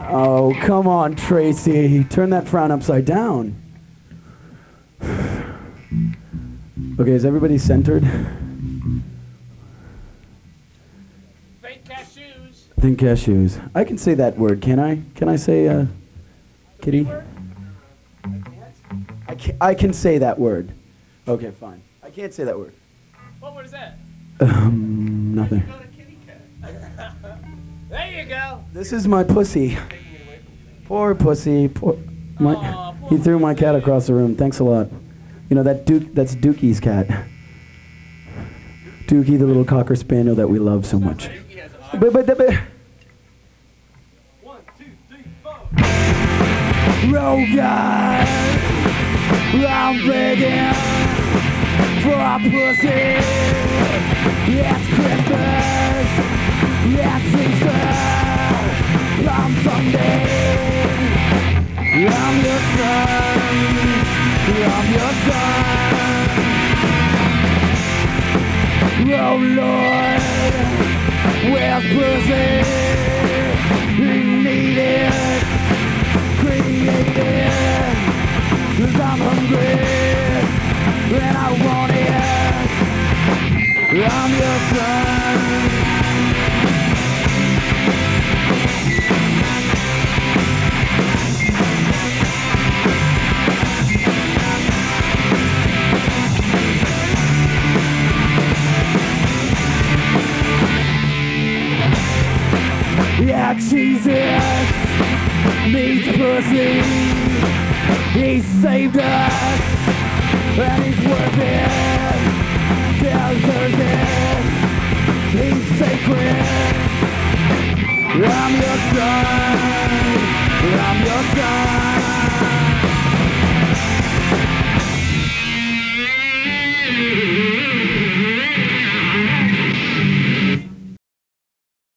Oh, come on, Tracy. Turn that frown upside down. Okay, is everybody centered? Fake cashews. Think cashews. I can say that word, can I? Can I say, kitty? I can say that word. Okay, fine. I can't say that word. What word is that? Nothing. There you go. This is my pussy. Poor pussy. Poor, Aw, poor he threw my cat across the room. Thanks a lot. You know, that's Dookie's cat. Dookie, the little cocker spaniel that we love so much. One, two, three, four. Rogan, I'm begging for a pussy. It's Christmas, it's Easter, I'm Sunday. I'm your son, I'm your son. Oh Lord, where's pussy? Need it, create it. 'Cause I'm hungry and I want it. I'm your son. Yeah, Jesus needs pussy. He saved us, and he's worth it. Deserves it. He's sacred. I'm your son. I'm your son.